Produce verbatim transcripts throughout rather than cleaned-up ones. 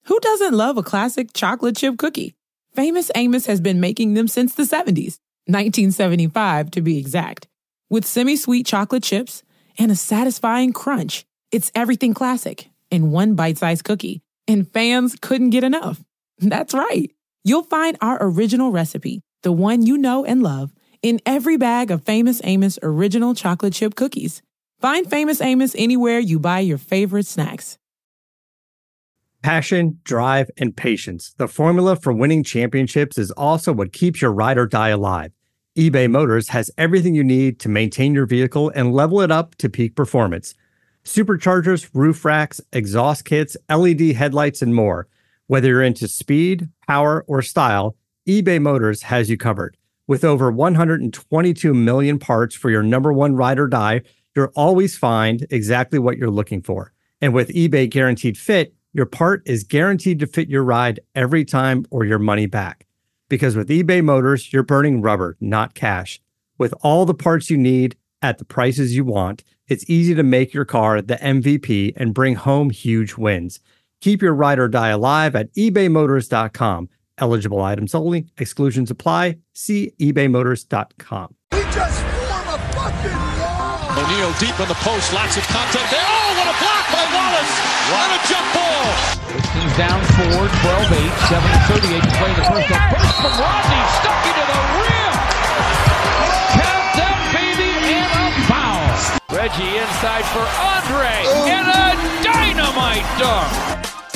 Who doesn't love a classic chocolate chip cookie? Famous Amos has been making them since the seventies, nineteen seventy-five to be exact. With semi-sweet chocolate chips and a satisfying crunch, it's everything classic in one bite-sized cookie, and fans couldn't get enough. That's right. You'll find our original recipe, the one you know and love, in every bag of Famous Amos original chocolate chip cookies. Find Famous Amos anywhere you buy your favorite snacks. Passion, drive, and patience. The formula for winning championships is also what keeps your ride or die alive. eBay Motors has everything you need to maintain your vehicle and level it up to peak performance. Superchargers, roof racks, exhaust kits, L E D headlights, and more. Whether you're into speed, power, or style, eBay Motors has you covered. With over one hundred twenty-two million parts for your number one ride or die, you'll always find exactly what you're looking for. And with eBay Guaranteed Fit, your part is guaranteed to fit your ride every time or your money back. Because with eBay Motors, you're burning rubber, not cash. With all the parts you need at the prices you want, it's easy to make your car the M V P and bring home huge wins. Keep your ride or die alive at ebay motors dot com. Eligible items only. Exclusions apply. See ebay motors dot com. We just form a fucking wall. O'Neal deep in the post. Lots of contact there. Oh, what a block by Wallace. Wow. And a jump ball. Pistons down four, twelve eight, seven thirty-eight to play the first. A burst from Rodney. Stuck into the rim. Count them, baby, and a foul. Reggie inside for Andre. Oh. And a dynamite dunk.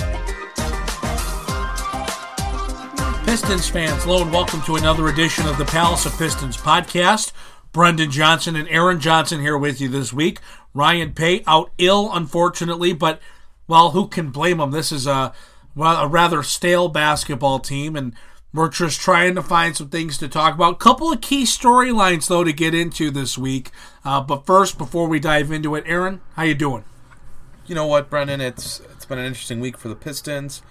Pistons fans, hello and welcome to another edition of the Palace of Pistons podcast. Brendan Johnson and Aaron Johnson here with you this week. Ryan Paye out ill, unfortunately, but, well, who can blame him? This is a, well, a rather stale basketball team, and we're just trying to find some things to talk about. Couple of key storylines, though, to get into this week. Uh, but first, before we dive into it, Aaron, how you doing? You know what, Brendan? It's It's been an interesting week for the Pistons.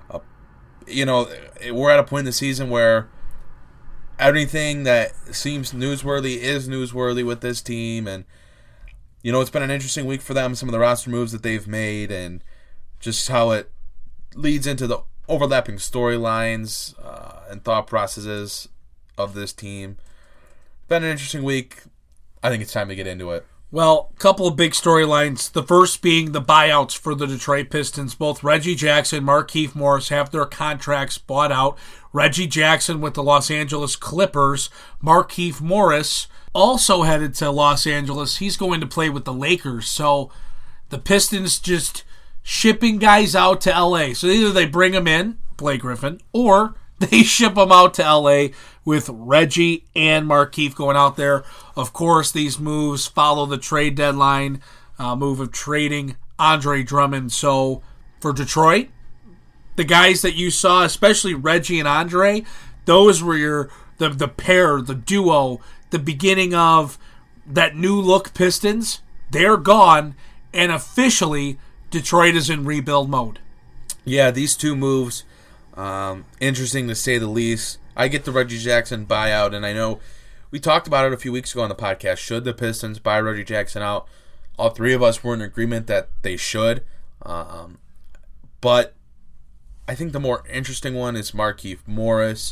You know, we're at a point in the season where everything that seems newsworthy is newsworthy with this team. And, you know, it's been an interesting week for them, some of the roster moves that they've made, and just how it leads into the overlapping storylines uh, and thought processes of this team. Been an interesting week. I think it's time to get into it. Well, a couple of big storylines. The first being the buyouts for the Detroit Pistons. Both Reggie Jackson and Markieff Morris have their contracts bought out. Reggie Jackson with the Los Angeles Clippers. Markieff Morris also headed to Los Angeles. He's going to play with the Lakers. So the Pistons just shipping guys out to L A. So either they bring them in, Blake Griffin, or they ship them out to L A with Reggie and Markieff going out there. Of course, these moves follow the trade deadline uh, move of trading Andre Drummond. So for Detroit, the guys that you saw, especially Reggie and Andre, those were your the the pair, the duo, the beginning of that new look Pistons. They're gone, and officially Detroit is in rebuild mode. Yeah, these two moves, um, interesting to say the least. I get the Reggie Jackson buyout, and I know we talked about it a few weeks ago on the podcast. Should the Pistons buy Reggie Jackson out? All three of us were in agreement that they should. Um, but I think the more interesting one is Markieff Morris.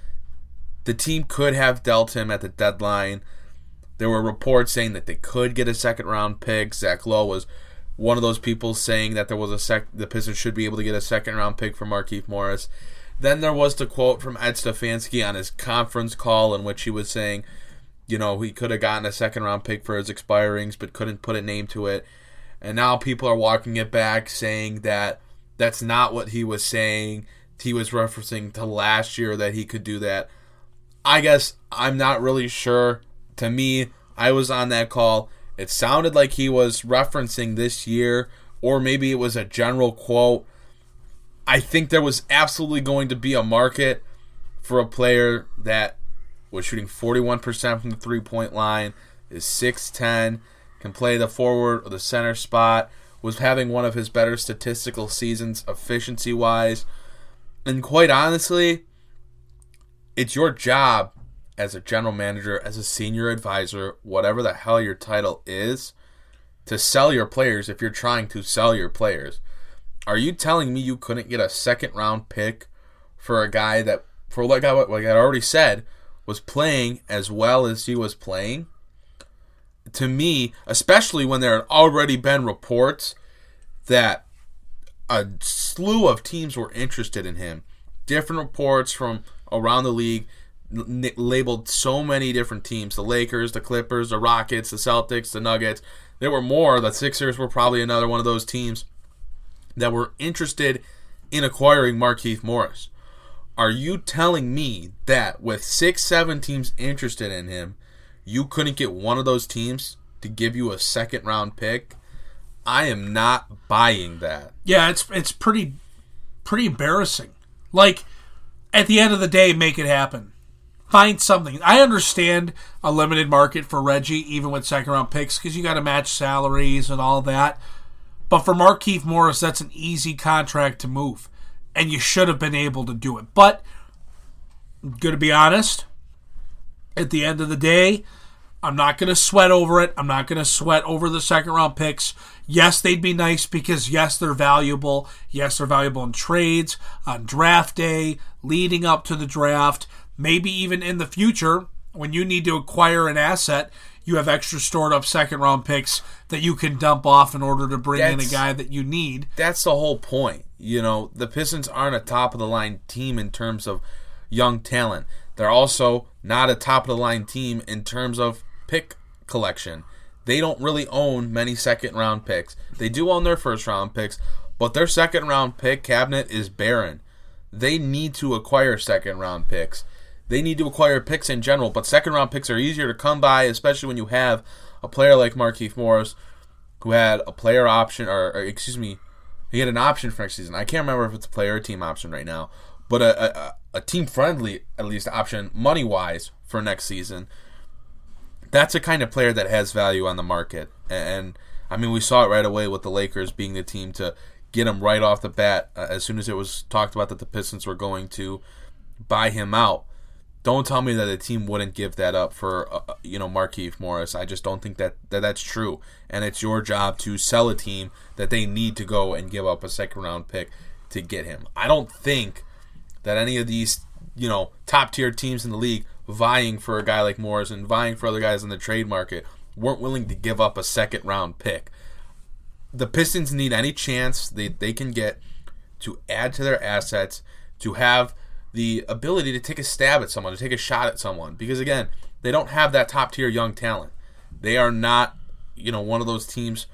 The team could have dealt him at the deadline. There were reports saying that they could get a second-round pick. Zach Lowe was one of those people saying that there was a sec- the Pistons should be able to get a second-round pick for Markieff Morris. Then there was the quote from Ed Stefanski on his conference call in which he was saying, you know, he could have gotten a second-round pick for his expirings but couldn't put a name to it. And now people are walking it back saying that that's not what he was saying. He was referencing to last year that he could do that. I guess I'm not really sure. To me, I was on that call. It sounded like he was referencing this year, or maybe it was a general quote. I think there was absolutely going to be a market for a player that was shooting forty-one percent from the three-point line, is six ten, can play the forward or the center spot, was having one of his better statistical seasons efficiency-wise. And quite honestly, it's your job as a general manager, as a senior advisor, whatever the hell your title is, to sell your players if you're trying to sell your players. Are you telling me you couldn't get a second round pick for a guy that, for like I, like I already said, was playing as well as he was playing? To me, especially when there had already been reports that a slew of teams were interested in him. Different reports from around the league n- labeled so many different teams. The Lakers, the Clippers, the Rockets, the Celtics, the Nuggets. There were more. The Sixers were probably another one of those teams that were interested in acquiring Markieff Morris. Are you telling me that with six, seven teams interested in him, you couldn't get one of those teams to give you a second round pick? I am not buying that. Yeah, it's it's pretty pretty embarrassing. Like, at the end of the day, make it happen. Find something. I understand a limited market for Reggie, even with second round picks, because you got to match salaries and all that. But for Markieff Morris, that's an easy contract to move, and you should have been able to do it. But I'm going to be honest. At the end of the day, I'm not going to sweat over it. I'm not going to sweat over the second round picks. Yes, they'd be nice because, yes, they're valuable. Yes, they're valuable in trades, on draft day, leading up to the draft, maybe even in the future when you need to acquire an asset, you have extra stored up second round picks that you can dump off in order to bring that's, in a guy that you need. That's the whole point. You know, the Pistons aren't a top of the line team in terms of young talent. They're also not a top-of-the-line team in terms of pick collection. They don't really own many second-round picks. They do own their first-round picks, but their second-round pick cabinet is barren. They need to acquire second-round picks. They need to acquire picks in general, but second-round picks are easier to come by, especially when you have a player like Markieff Morris who had a player option, or, or excuse me, he had an option for next season. I can't remember if it's a player or team option right now, but a, a, a team-friendly, at least, option money-wise for next season. That's a kind of player that has value on the market. And, I mean, we saw it right away with the Lakers being the team to get him right off the bat uh, as soon as it was talked about that the Pistons were going to buy him out. Don't tell me that a team wouldn't give that up for, uh, you know, Markieff Morris. I just don't think that, that that's true. And it's your job to sell a team that they need to go and give up a second-round pick to get him. I don't think that any of these, you know, top-tier teams in the league vying for a guy like Morris and vying for other guys in the trade market weren't willing to give up a second-round pick. The Pistons need any chance they, they can get to add to their assets, to have the ability to take a stab at someone, to take a shot at someone. Because, again, they don't have that top-tier young talent. They are not, you know, one of those teams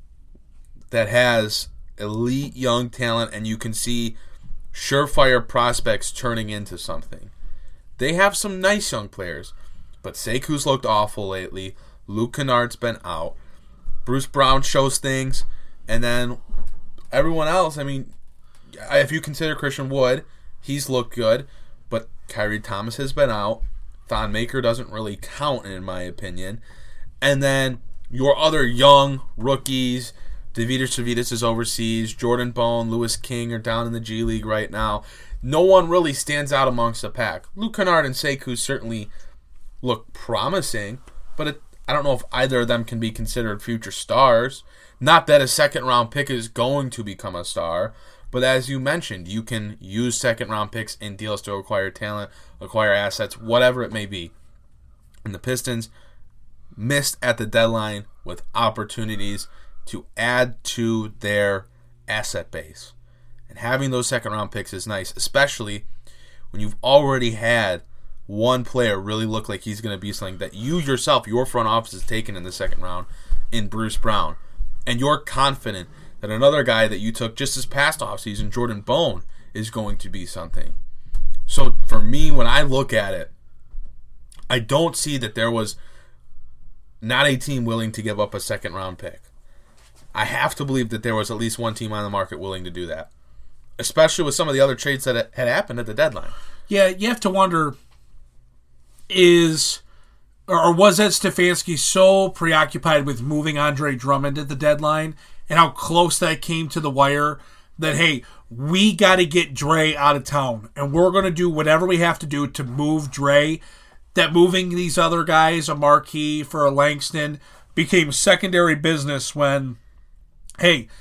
that has elite young talent and you can see surefire prospects turning into something. They have some nice young players, but Sekou's looked awful lately. Luke Kennard's been out. Bruce Brown shows things, and then everyone else, I mean, if you consider Christian Wood, he's looked good, but Kyrie Thomas has been out. Thon Maker doesn't really count, in my opinion. And then your other young rookies, Davidas Savitas is overseas, Jordan Bone, Lewis King are down in the G League right now. No one really stands out amongst the pack. Luke Kennard and Sekou certainly look promising, but it, I don't know if either of them can be considered future stars. Not that a second-round pick is going to become a star, but as you mentioned, you can use second-round picks in deals to acquire talent, acquire assets, whatever it may be. And the Pistons missed at the deadline with opportunities to add to their asset base. And having those second-round picks is nice, especially when you've already had one player really look like he's going to be something that you yourself, your front office, has taken in the second round in Bruce Brown. And you're confident that another guy that you took just this past offseason, Jordan Bone, is going to be something. So for me, when I look at it, I don't see that there was not a team willing to give up a second-round pick. I have to believe that there was at least one team on the market willing to do that, especially with some of the other trades that had happened at the deadline. Yeah, you have to wonder, is or was Ed Stefanski so preoccupied with moving Andre Drummond at the deadline and how close that came to the wire that, hey, we got to get Dre out of town, and we're going to do whatever we have to do to move Dre, that moving these other guys, a Markieff for a Langston, became secondary business when, hey,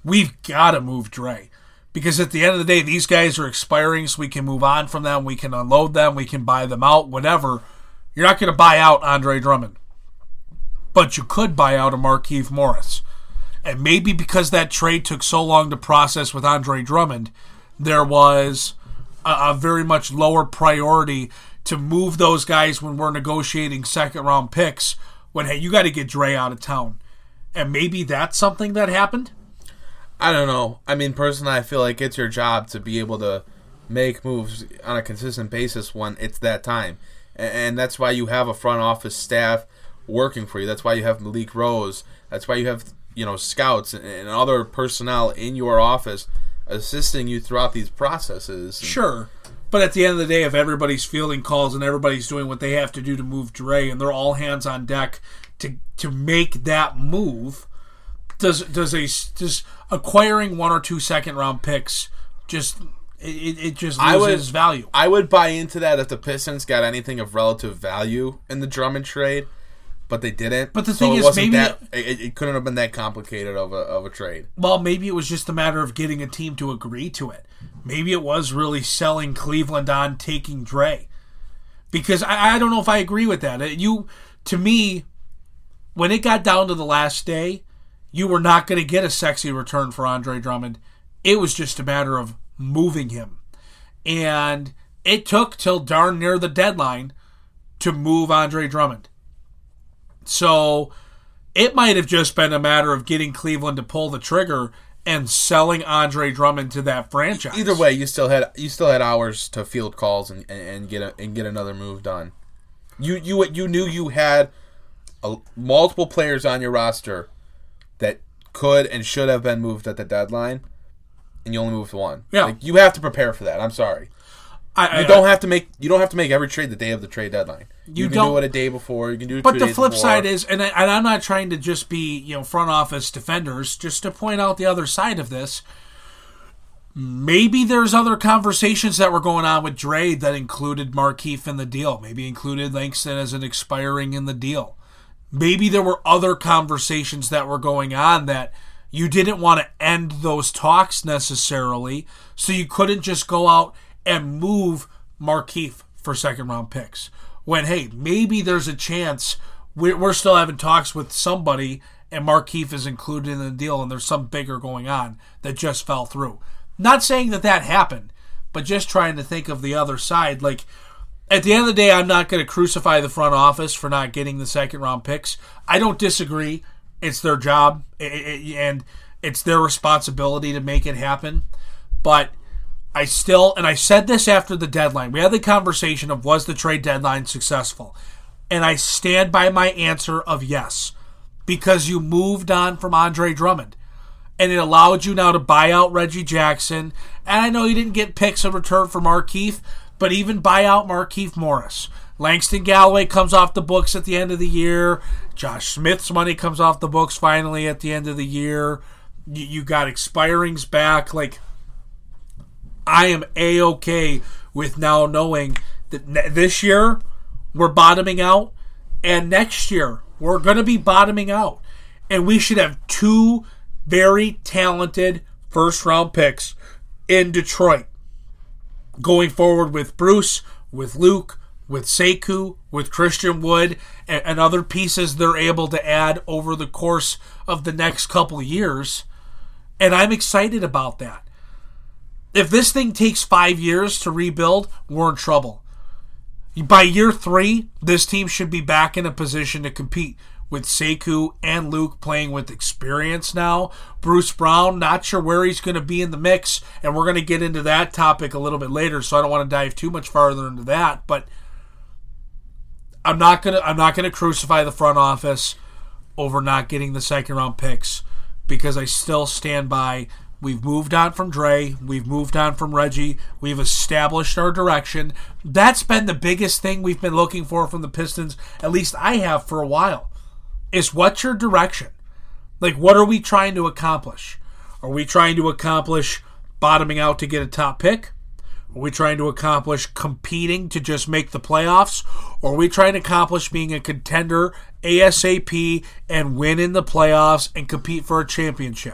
we've got to move Dre. Because at the end of the day, these guys are expiring, so we can move on from them. We can unload them. We can buy them out, whatever. You're not going to buy out Andre Drummond. But you could buy out a Markieff Morris. And maybe because that trade took so long to process with Andre Drummond, there was a, a very much lower priority to move those guys when we're negotiating second-round picks when, hey, you got to get Dre out of town. And maybe that's something that happened? I don't know. I mean, personally, I feel like it's your job to be able to make moves on a consistent basis when it's that time. And that's why you have a front office staff working for you. That's why you have Malik Rose. That's why you have, you know, scouts and other personnel in your office assisting you throughout these processes. Sure. But at the end of the day, if everybody's fielding calls and everybody's doing what they have to do to move Dre and they're all hands on deck to to make that move, does does a does acquiring one or two second round picks just it, it just loses I would, value? I would buy into that if the Pistons got anything of relative value in the Drummond trade, but they didn't. But the so thing it is, wasn't maybe that, it, it couldn't have been that complicated of a of a trade. Well, maybe it was just a matter of getting a team to agree to it. Maybe it was really selling Cleveland on taking Dre, because I, I don't know if I agree with that. You, to me, when it got down to the last day, you were not going to get a sexy return for Andre Drummond. It was just a matter of moving him. And it took till darn near the deadline to move Andre Drummond. So it might have just been a matter of getting Cleveland to pull the trigger and selling Andre Drummond to that franchise. Either way, you still had you still had hours to field calls and, and, and get a, and get another move done. You you you knew you had a, multiple players on your roster that could and should have been moved at the deadline, and you only moved one. Yeah, like, you have to prepare for that. I'm sorry. I, I, you don't have to make you don't have to make every trade the day of the trade deadline. You, you can don't, do it a day before. You can do it. But two the days flip before. side is, and, I, and I'm not trying to just be you know front office defenders, just to point out the other side of this. Maybe there's other conversations that were going on with Dre that included Markieff in the deal. Maybe included Langston as an expiring in the deal. Maybe there were other conversations that were going on that you didn't want to end those talks necessarily, so you couldn't just go out and move Markieff for second round picks. When, hey, maybe there's a chance we're, we're still having talks with somebody and Markieff is included in the deal and there's some bigger going on that just fell through. Not saying that that happened, but just trying to think of the other side. Like, at the end of the day, I'm not going to crucify the front office for not getting the second round picks. I don't disagree. It's their job, and it's their responsibility to make it happen. But I still, and I said this after the deadline, we had the conversation of was the trade deadline successful? And I stand by my answer of yes, because you moved on from Andre Drummond. And it allowed you now to buy out Reggie Jackson. And I know you didn't get picks in return for Markieff, but even buy out Markieff Morris. Langston Galloway comes off the books at the end of the year. Josh Smith's money comes off the books finally at the end of the year. You, you got expirings back. Like, I am A-okay with now knowing that ne- this year we're bottoming out, and next year we're going to be bottoming out. And we should have two very talented first-round picks in Detroit going forward with Bruce, with Luke, with Sekou, with Christian Wood, and, and other pieces they're able to add over the course of the next couple of years. And I'm excited about that. If this thing takes five years to rebuild, we're in trouble. By year three, this team should be back in a position to compete with Sekou and Luke playing with experience now. Bruce Brown, not sure where he's going to be in the mix, and we're going to get into that topic a little bit later, so I don't want to dive too much farther into that. But I'm not going to I'm not going to crucify the front office over not getting the second round picks, because I still stand by. We've moved on from Dre. We've moved on from Reggie. We've established our direction. That's been the biggest thing we've been looking for from the Pistons, at least I have for a while, is what's your direction? Like, what are we trying to accomplish? Are we trying to accomplish bottoming out to get a top pick? Are we trying to accomplish competing to just make the playoffs? Or are we trying to accomplish being a contender ASAP and win in the playoffs and compete for a championship?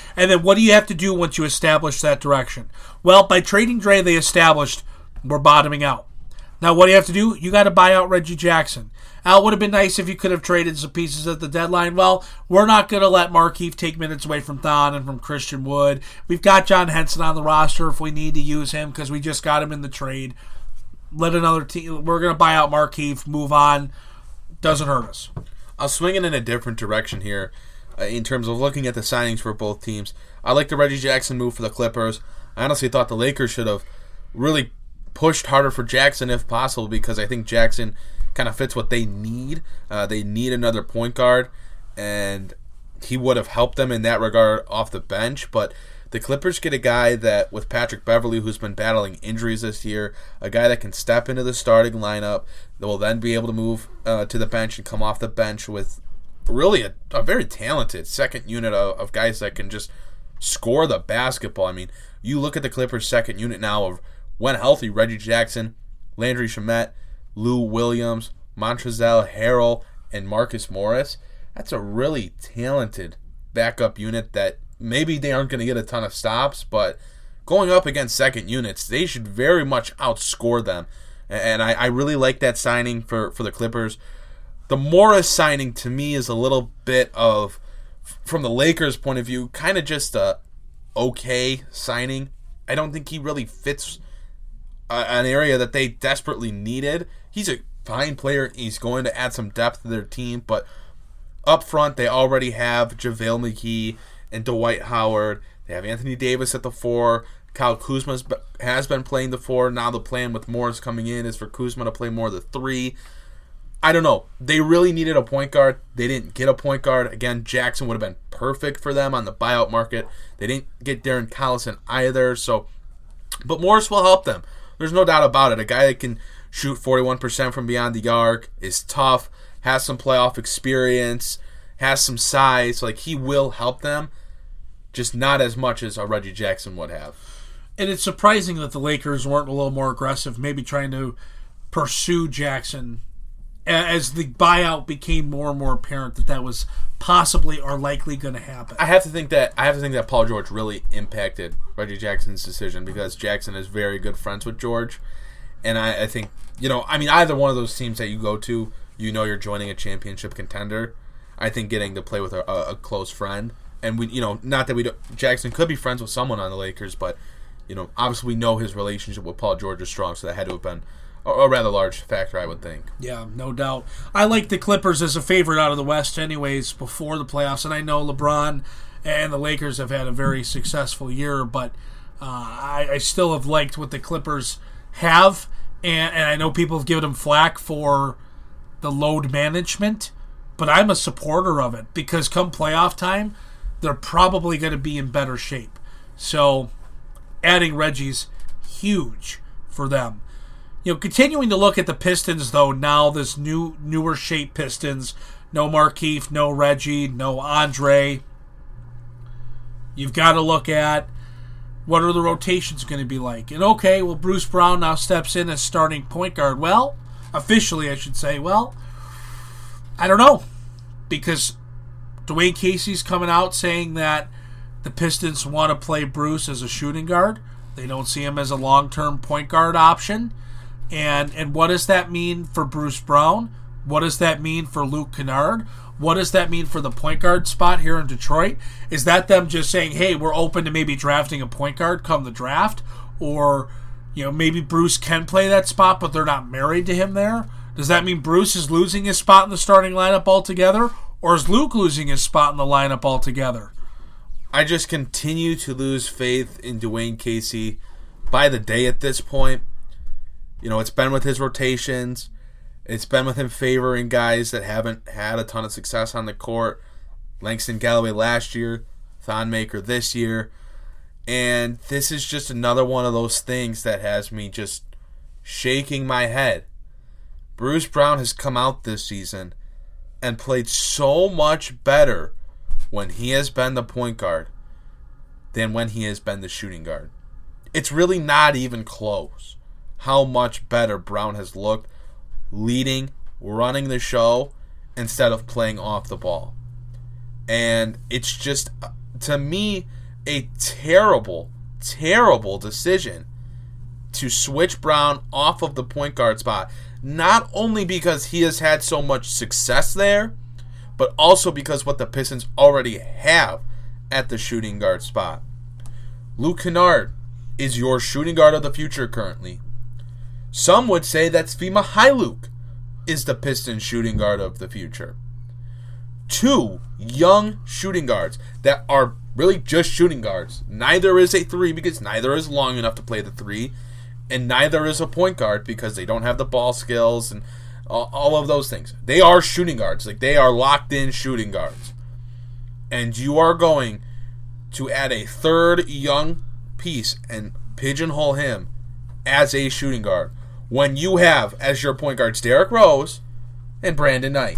And then what do you have to do once you establish that direction? Well, by trading Dre, they established we're bottoming out. Now, what do you have to do? You got to buy out Reggie Jackson. Al, it would have been nice if you could have traded some pieces at the deadline. Well, we're not going to let Markieff take minutes away from Thon and from Christian Wood. We've got John Henson on the roster if we need to use him because we just got him in the trade. Let another team. We're going to buy out Markieff, move on. Doesn't hurt us. I'll swing it in a different direction here uh, in terms of looking at the signings for both teams. I like the Reggie Jackson move for the Clippers. I honestly thought the Lakers should have really pushed harder for Jackson if possible because I think Jackson kind of fits what they need. Uh, they need another point guard, and he would have helped them in that regard off the bench. But the Clippers get a guy that, with Patrick Beverley, who's been battling injuries this year, a guy that can step into the starting lineup, that will then be able to move uh, to the bench and come off the bench with really a, a very talented second unit of, of guys that can just score the basketball. I mean, you look at the Clippers' second unit now of, when healthy, Reggie Jackson, Landry Shamet, Lou Williams, Montrezl Harrell, and Marcus Morris. That's a really talented backup unit that maybe they aren't going to get a ton of stops, but going up against second units, they should very much outscore them. And I, I really like that signing for, for the Clippers. The Morris signing, to me, is a little bit of, from the Lakers' point of view, kind of just a okay signing. I don't think he really fits uh, an area that they desperately needed. He's a fine player. He's going to add some depth to their team, but up front, they already have JaVale McGee and Dwight Howard. They have Anthony Davis at the four. Kyle Kuzma has been playing the four. Now the plan with Morris coming in is for Kuzma to play more the three. I don't know. They really needed a point guard. They didn't get a point guard. Again, Jackson would have been perfect for them on the buyout market. They didn't get Darren Collison either. So, but Morris will help them. There's no doubt about it. A guy that can shoot forty-one percent from beyond the arc, is tough, has some playoff experience, has some size. Like, he will help them, just not as much as a Reggie Jackson would have. And it's surprising that the Lakers weren't a little more aggressive, maybe trying to pursue Jackson as the buyout became more and more apparent that that was possibly or likely going to happen. I have to think that I have to think that Paul George really impacted Reggie Jackson's decision because Jackson is very good friends with George. And I, I think, you know, I mean, either one of those teams that you go to, you know you're joining a championship contender. I think getting to play with a, a close friend, and we, you know, not that we don't, Jackson could be friends with someone on the Lakers, but, you know, obviously we know his relationship with Paul George is strong, so that had to have been a, a rather large factor, I would think. Yeah, no doubt. I like the Clippers as a favorite out of the West anyways before the playoffs, and I know LeBron and the Lakers have had a very successful year, but uh, I, I still have liked what the Clippers have, and, and I know people have given them flack for the load management, but I'm a supporter of it because come playoff time, they're probably going to be in better shape. So adding Reggie's huge for them. You know, continuing to look at the Pistons, though, now this new newer shape Pistons, no Markieff, no Reggie, no Andre. You've got to look at what are the rotations going to be like. And okay, well, Bruce Brown now steps in as starting point guard. Well, officially, I should say, well, I don't know, because Dwayne Casey's coming out saying that the Pistons want to play Bruce as a shooting guard. They don't see him as a long-term point guard option. And and what does that mean for Bruce Brown? What does that mean for Luke Kennard? What does that mean for the point guard spot here in Detroit? Is that them just saying, hey, we're open to maybe drafting a point guard come the draft? Or, you know, maybe Bruce can play that spot, but they're not married to him there? Does that mean Bruce is losing his spot in the starting lineup altogether? Or is Luke losing his spot in the lineup altogether? I just continue to lose faith in Dwayne Casey by the day at this point. You know, it's been with his rotations. It's been with him favoring guys that haven't had a ton of success on the court. Langston Galloway last year, Thon Maker this year. And this is just another one of those things that has me just shaking my head. Bruce Brown has come out this season and played so much better when he has been the point guard than when he has been the shooting guard. It's really not even close how much better Brown has looked leading, running the show, instead of playing off the ball. And it's just, to me, a terrible, terrible decision to switch Brown off of the point guard spot. Not only because he has had so much success there, but also because what the Pistons already have at the shooting guard spot. Luke Kennard is your shooting guard of the future currently. Some would say that Svi Mykhailiuk is the Pistons shooting guard of the future. Two young shooting guards that are really just shooting guards. Neither is a three because neither is long enough to play the three, and neither is a point guard because they don't have the ball skills and all of those things. They are shooting guards. Like, they are locked in shooting guards. And you are going to add a third young piece and pigeonhole him as a shooting guard when you have as your point guards Derrick Rose and Brandon Knight.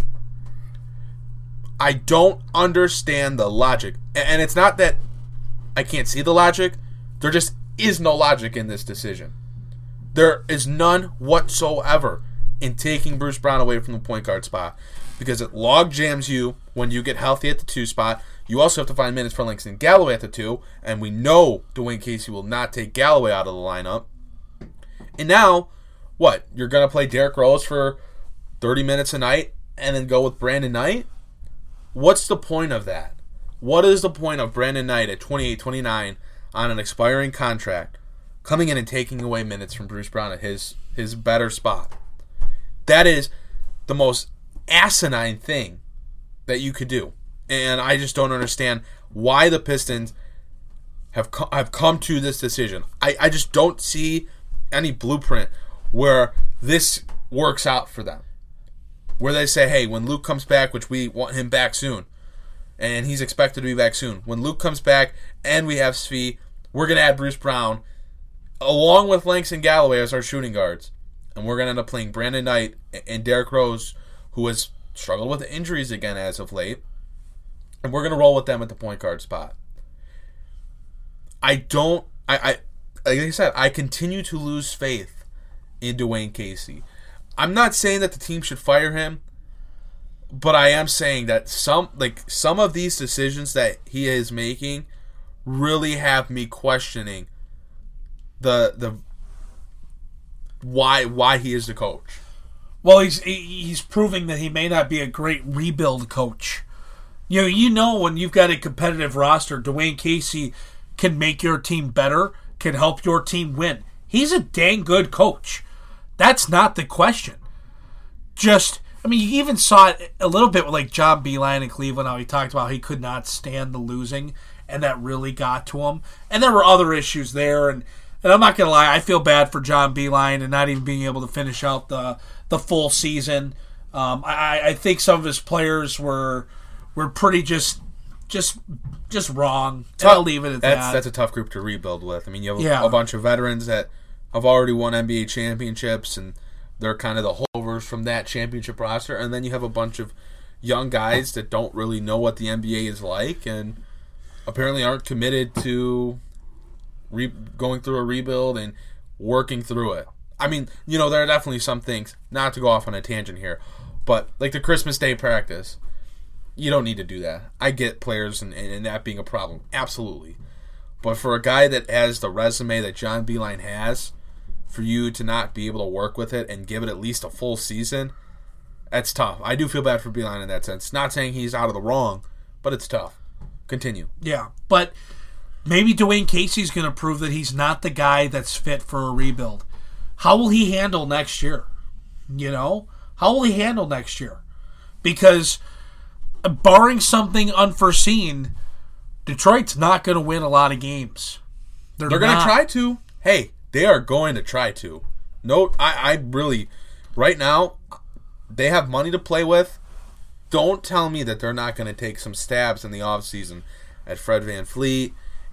I don't understand the logic. And it's not that I can't see the logic. There just is no logic in this decision. There is none whatsoever in taking Bruce Brown away from the point guard spot because it log jams you when you get healthy at the two spot. You also have to find minutes for Langston Galloway at the two, and we know Dwayne Casey will not take Galloway out of the lineup. And now, what? You're going to play Derrick Rose for thirty minutes a night and then go with Brandon Knight? What's the point of that? What is the point of Brandon Knight at twenty-eight twenty-nine on an expiring contract coming in and taking away minutes from Bruce Brown at his, his better spot? That is the most asinine thing that you could do. And I just don't understand why the Pistons have co- have come to this decision. I, I just don't see any blueprint where this works out for them. Where they say, hey, when Luke comes back, which we want him back soon, and he's expected to be back soon. When Luke comes back and we have Svi, we're going to add Bruce Brown along with Langston Galloway as our shooting guards. And we're going to end up playing Brandon Knight and Derrick Rose, who has struggled with injuries again as of late. And we're going to roll with them at the point guard spot. I don't... I, I Like I said, I continue to lose faith in Dwayne Casey. I'm not saying that the team should fire him, but I am saying that some like some of these decisions that he is making really have me questioning the the why why he is the coach. Well, he's he's proving that he may not be a great rebuild coach. You know, you know when you've got a competitive roster, Dwayne Casey can make your team better, can help your team win. He's a dang good coach. That's not the question. Just, I mean, you even saw it a little bit with like John Beilein in Cleveland, how he talked about how he could not stand the losing, and that really got to him. And there were other issues there, and, and I'm not going to lie, I feel bad for John Beilein and not even being able to finish out the the full season. Um, I, I think some of his players were were pretty just just just wrong. I'll leave it at that's, that. That's a tough group to rebuild with. I mean, you have yeah. a bunch of veterans that have already won N B A championships, and they're kind of the holdovers from that championship roster. And then you have a bunch of young guys that don't really know what the N B A is like and apparently aren't committed to re- going through a rebuild and working through it. I mean, you know, there are definitely some things, not to go off on a tangent here, but like the Christmas Day practice, you don't need to do that. I get players and, and that being a problem. Absolutely. But for a guy that has the resume that John Beilein has, for you to not be able to work with it and give it at least a full season, that's tough. I do feel bad for Beilein in that sense. Not saying he's out of the wrong, but it's tough. Continue. Yeah, but maybe Dwayne Casey's going to prove that he's not the guy that's fit for a rebuild. How will he handle next year? You know? How will he handle next year? Because barring something unforeseen, Detroit's not going to win a lot of games. They're, They're going to try to. Hey, they are going to try to. No, I, I really, right now, they have money to play with. Don't tell me that they're not going to take some stabs in the offseason at Fred VanVleet,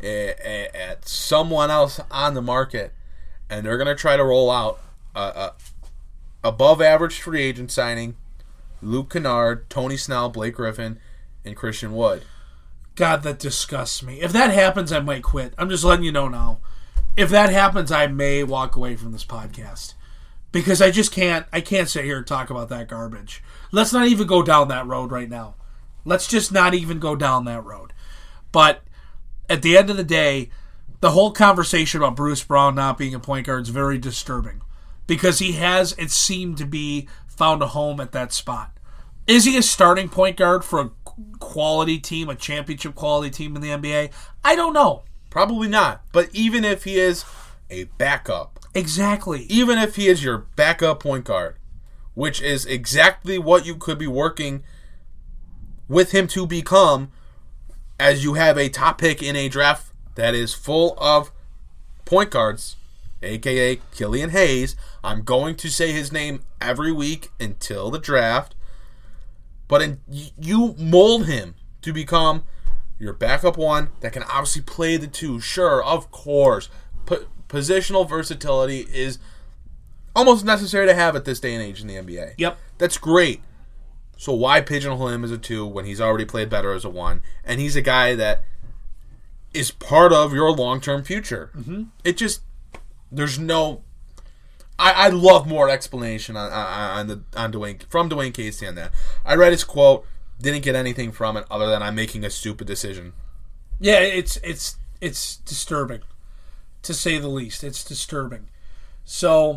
at, at someone else on the market, and they're going to try to roll out a, a above-average free agent signing, Luke Kennard, Tony Snell, Blake Griffin, and Christian Wood. God, that disgusts me. If that happens, I might quit. I'm just letting you know now. If that happens, I may walk away from this podcast. Because I just can't, I can't sit here and talk about that garbage. Let's not even go down that road right now. Let's just not even go down that road. But at the end of the day, the whole conversation about Bruce Brown not being a point guard is very disturbing because he has, it seemed to be, found a home at that spot. Is he a starting point guard for a quality team, a championship quality team in the N B A? I don't know. Probably not. But even if he is a backup. Exactly. Even if he is your backup point guard, which is exactly what you could be working with him to become as you have a top pick in a draft that is full of point guards, a k a. Killian Hayes. I'm going to say his name every week until the draft. But in, you mold him to become your backup one that can obviously play the two. Sure, of course. P- positional versatility is almost necessary to have at this day and age in the N B A. Yep. That's great. So why pigeonhole him as a two when he's already played better as a one? And he's a guy that is part of your long-term future. Mm-hmm. It just, there's no, I, I love more explanation on on the on Dwayne from Dwayne Casey on that. I read his quote, didn't get anything from it other than I'm making a stupid decision. Yeah, it's it's it's disturbing, to say the least. It's disturbing. So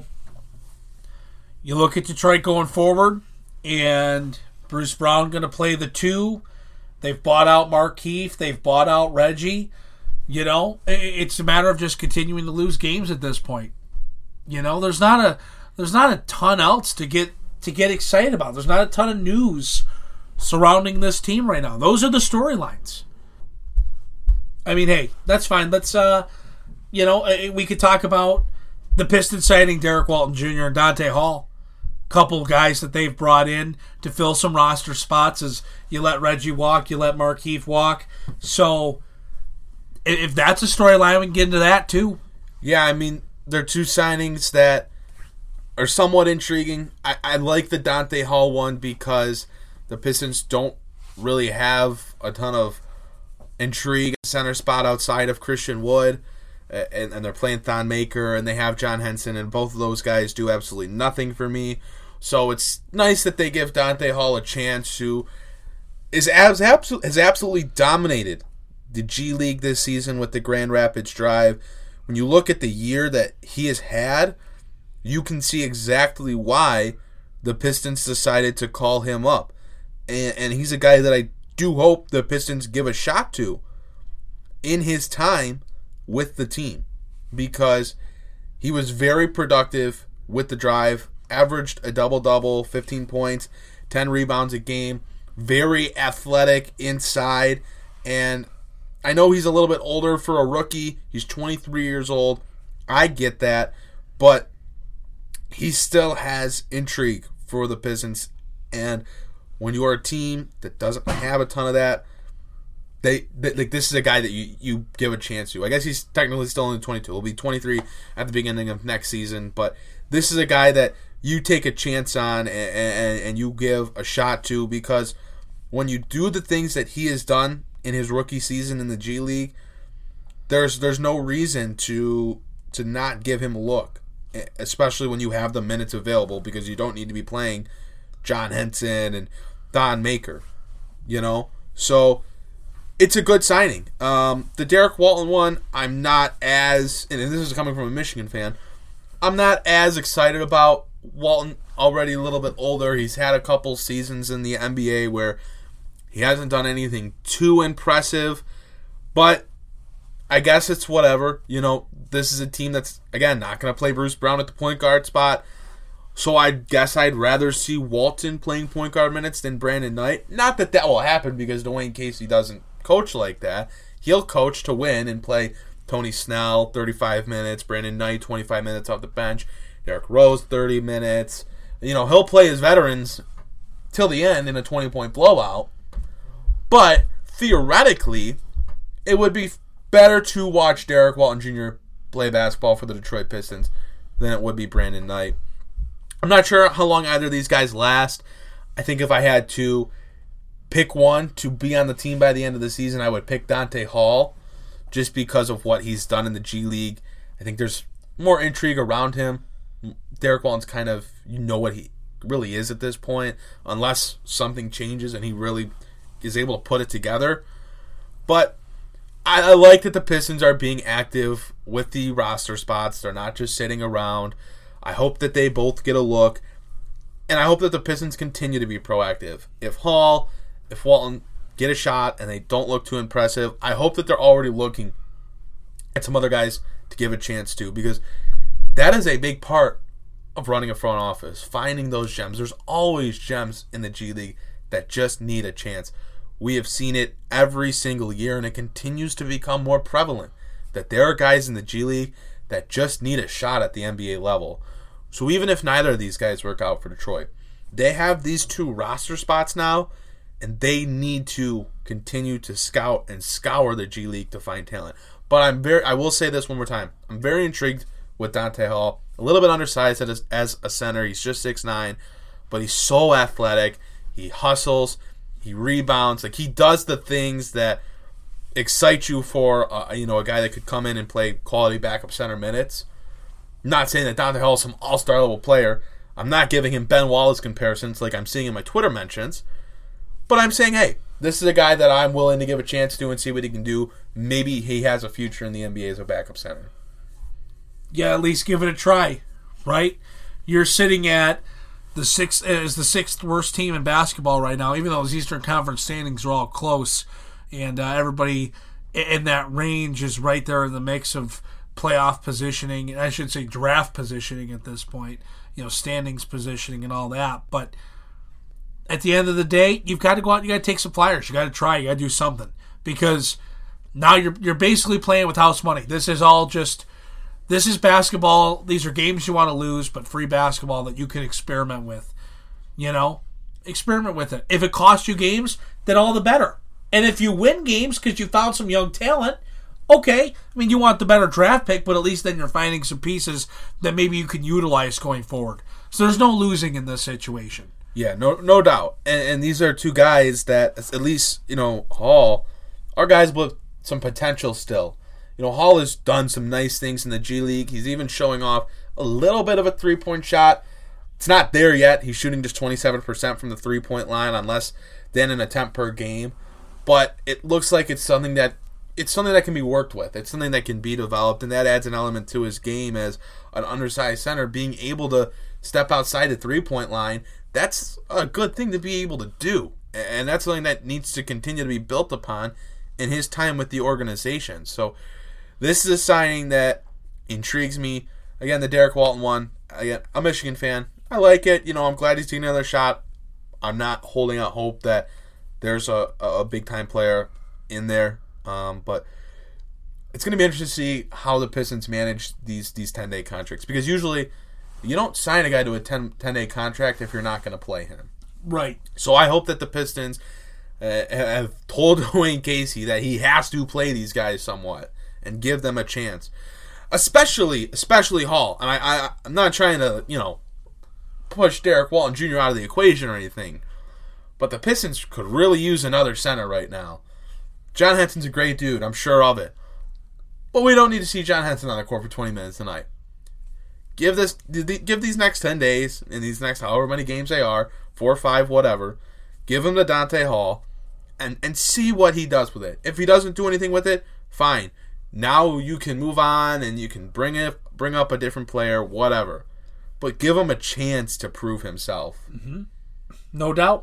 you look at Detroit going forward, and Bruce Brown going to play the two. They've bought out Markieff. They've bought out Reggie. You know, it's a matter of just continuing to lose games at this point. You know, there's not a there's not a ton else to get to get excited about. There's not a ton of news surrounding this team right now. Those are the storylines. I mean, hey, that's fine. Let's uh, you know, we could talk about the Pistons signing Derek Walton Junior and Dante Hall. Couple guys that they've brought in to fill some roster spots as you let Reggie walk, you let Markieff walk. So if that's a storyline, we can get into that too. Yeah, I mean, they're two signings that are somewhat intriguing. I, I like the Dante Hall one because the Pistons don't really have a ton of intrigue at center spot outside of Christian Wood, and, and they're playing Thon Maker, and they have John Henson, and both of those guys do absolutely nothing for me. So it's nice that they give Dante Hall a chance who is as absol- has absolutely dominated the G League this season with the Grand Rapids Drive. When you look at the year that he has had, you can see exactly why the Pistons decided to call him up. And, and he's a guy that I do hope the Pistons give a shot to in his time with the team, because he was very productive with the Drive, averaged a double-double, fifteen points, ten rebounds a game, very athletic inside, and I know he's a little bit older for a rookie. He's twenty-three years old. I get that, but he still has intrigue for the Pistons, and when you are a team that doesn't have a ton of that, They, they like this is a guy that you, you give a chance to. I guess he's technically still only twenty-two. He'll be twenty-three at the beginning of next season. But this is a guy that you take a chance on and, and, and you give a shot to, because when you do the things that he has done in his rookie season in the G League, there's there's no reason to to not give him a look, especially when you have the minutes available, because you don't need to be playing John Henson and Thon Maker, you know. So it's a good signing. Um, the Derek Walton one, I'm not as, and this is coming from a Michigan fan, I'm not as excited about. Walton already a little bit older. He's had a couple seasons in the N B A where he hasn't done anything too impressive, but I guess it's whatever. You know, this is a team that's, again, not going to play Bruce Brown at the point guard spot, so I guess I'd rather see Walton playing point guard minutes than Brandon Knight. Not that that will happen, because Dwayne Casey doesn't coach like that. He'll coach to win and play Tony Snell thirty-five minutes, Brandon Knight twenty-five minutes off the bench, Derrick Rose thirty minutes. You know, he'll play his veterans till the end in a twenty-point blowout. But theoretically, it would be better to watch Derek Walton Junior play basketball for the Detroit Pistons than it would be Brandon Knight. I'm not sure how long either of these guys last. I think if I had to pick one to be on the team by the end of the season, I would pick Dante Hall, just because of what he's done in the G League. I think there's more intrigue around him. Derek Walton's kind of, you know what he really is at this point, unless something changes and he really is able to put it together. But I, I like that the Pistons are being active with the roster spots. They're not just sitting around. I hope that they both get a look. And I hope that the Pistons continue to be proactive. If Hall, if Walton get a shot and they don't look too impressive, I hope that they're already looking at some other guys to give a chance to, because that is a big part of running a front office, finding those gems. There's always gems in the G League that just need a chance. We have seen it every single year, and it continues to become more prevalent that there are guys in the G League that just need a shot at the N B A level. So even if neither of these guys work out for Detroit, they have these two roster spots now, and they need to continue to scout and scour the G League to find talent. But I'm very, I will say this one more time. I'm very intrigued with Dante Hall. A little bit undersized as, as a center. He's just six nine, but he's so athletic. He hustles. He rebounds. Like, he does the things that excite you for uh, you know, a guy that could come in and play quality backup center minutes. I'm not saying that Dante Hall is some all-star level player. I'm not giving him Ben Wallace comparisons like I'm seeing in my Twitter mentions. But I'm saying, hey, this is a guy that I'm willing to give a chance to and see what he can do. Maybe he has a future in the N B A as a backup center. Yeah, at least give it a try, right? You're sitting at the sixth as the sixth worst team in basketball right now, even though those Eastern Conference standings are all close, and uh, everybody in that range is right there in the mix of playoff positioning, and I should say draft positioning at this point, you know, standings positioning and all that. But at the end of the day, you've got to go out and you got to take some flyers. You got to try. You got to do something, because now you're you're basically playing with house money. This is all just this is basketball. These are games you want to lose, but free basketball that you can experiment with. You know, experiment with it. If it costs you games, then all the better. And if you win games because you found some young talent, okay. I mean, you want the better draft pick, but at least then you're finding some pieces that maybe you can utilize going forward. So there's no losing in this situation. Yeah, no no doubt. And, and these are two guys that, at least, you know, Hall, are guys with some potential still. You know, Hall has done some nice things in the G League. He's even showing off a little bit of a three-point shot. It's not there yet. He's shooting just twenty-seven percent from the three-point line on less than an attempt per game. But it looks like it's something that it's something that can be worked with. It's something that can be developed, and that adds an element to his game as an undersized center, being able to step outside the three-point line. That's a good thing to be able to do, and that's something that needs to continue to be built upon in his time with the organization. So this is a signing that intrigues me. Again, the Derek Walton one. Again, I'm a Michigan fan. I like it. You know, I'm glad he's taking another shot. I'm not holding out hope that there's a, a big-time player in there. Um, but it's going to be interesting to see how the Pistons manage these these ten-day contracts. Because usually you don't sign a guy to a ten-day contract if you're not going to play him. Right. So I hope that the Pistons uh, have told Dwayne Casey that he has to play these guys somewhat and give them a chance. Especially, especially Hall. And I, I, I'm not trying to, you know, push Derek Walton Junior out of the equation or anything. But the Pistons could really use another center right now. John Henson's a great dude. I'm sure of it. But we don't need to see John Henson on the court for twenty minutes tonight. Give this, give these next ten days, and these next however many games they are, four or five, whatever, give him to Dante Hall, and, and see what he does with it. If he doesn't do anything with it, fine. Now you can move on, and you can bring it, bring up a different player, whatever. But give him a chance to prove himself. Mm-hmm. No doubt.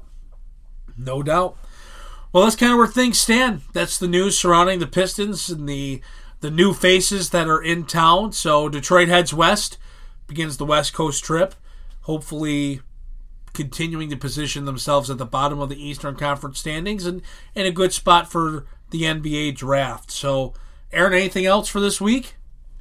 No doubt. Well, that's kind of where things stand. That's the news surrounding the Pistons and the the new faces that are in town. So Detroit heads west, begins the West Coast trip, hopefully continuing to position themselves at the bottom of the Eastern Conference standings and in a good spot for the N B A draft. So, Aaron, anything else for this week?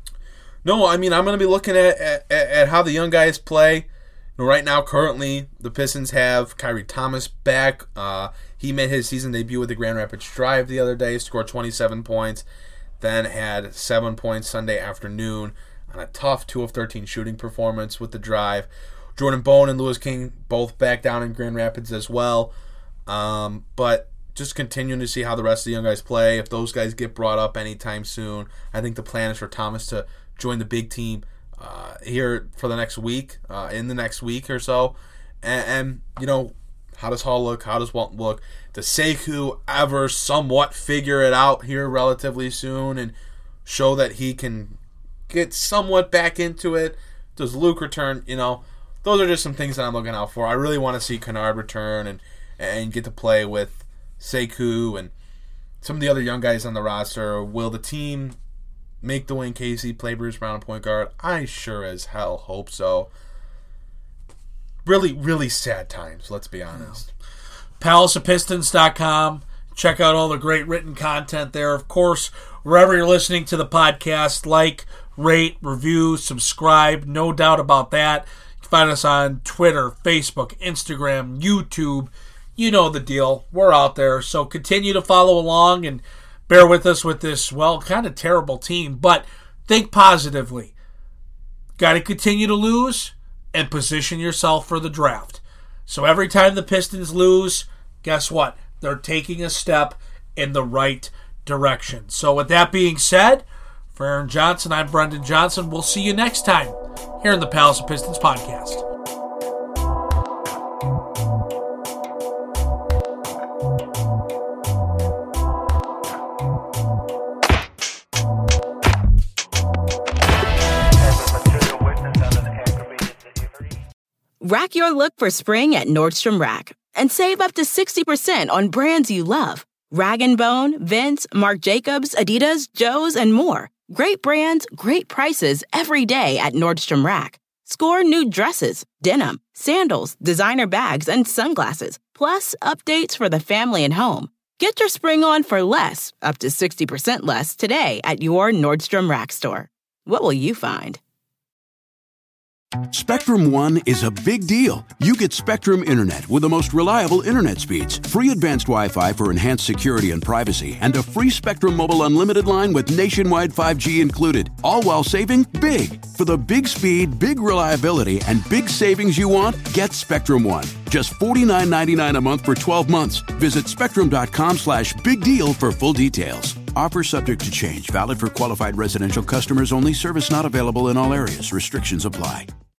No, I mean, I'm going to be looking at, at, at how the young guys play. Right now, currently, the Pistons have Kyrie Thomas back. Uh, he made his season debut with the Grand Rapids Drive the other day, scored twenty-seven points, then had seven points Sunday afternoon on a tough two of thirteen shooting performance with the Drive. Jordan Bone and Lewis King both back down in Grand Rapids as well. Um, but just continuing to see how the rest of the young guys play. If those guys get brought up anytime soon, I think the plan is for Thomas to join the big team Uh, here for the next week, uh, in the next week or so. And, and, you know, How does Hall look? How does Walton look? Does Sekou ever somewhat figure it out here relatively soon and show that he can get somewhat back into it? Does Luke return? You know, those are just some things that I'm looking out for. I really want to see Kennard return and, and get to play with Sekou and some of the other young guys on the roster. Will the team make Dwayne Casey play Bruce Brown at point guard? I sure as hell hope so. Really, really sad times, let's be honest. palace of pistons dot com. Check out all the great written content there. Of course, wherever you're listening to the podcast, like, rate, review, subscribe. No doubt about that. You can find us on Twitter, Facebook, Instagram, YouTube. You know the deal. We're out there. So continue to follow along and bear with us with this, well, kind of terrible team. But think positively. Got to continue to lose and position yourself for the draft. So every time the Pistons lose, guess what? They're taking a step in the right direction. So with that being said, for Aaron Johnson, I'm Brendan Johnson. We'll see you next time here in the Palace of Pistons podcast. Rack your look for spring at Nordstrom Rack and save up to sixty percent on brands you love. Rag and Bone, Vince, Marc Jacobs, Adidas, Joe's, and more. Great brands, great prices every day at Nordstrom Rack. Score new dresses, denim, sandals, designer bags, and sunglasses, plus updates for the family and home. Get your spring on for less, up to sixty percent less, today at your Nordstrom Rack store. What will you find? Spectrum One is a big deal. You get Spectrum Internet with the most reliable internet speeds, free advanced Wi-Fi for enhanced security and privacy, and a free Spectrum Mobile Unlimited line with nationwide five G included, all while saving big. For the big speed, big reliability, and big savings you want, get Spectrum One. Just forty-nine ninety-nine a month for twelve months. Visit spectrum.com slash big deal for full details. Offer subject to change. Valid for qualified residential customers only. Service not available in all areas. Restrictions apply.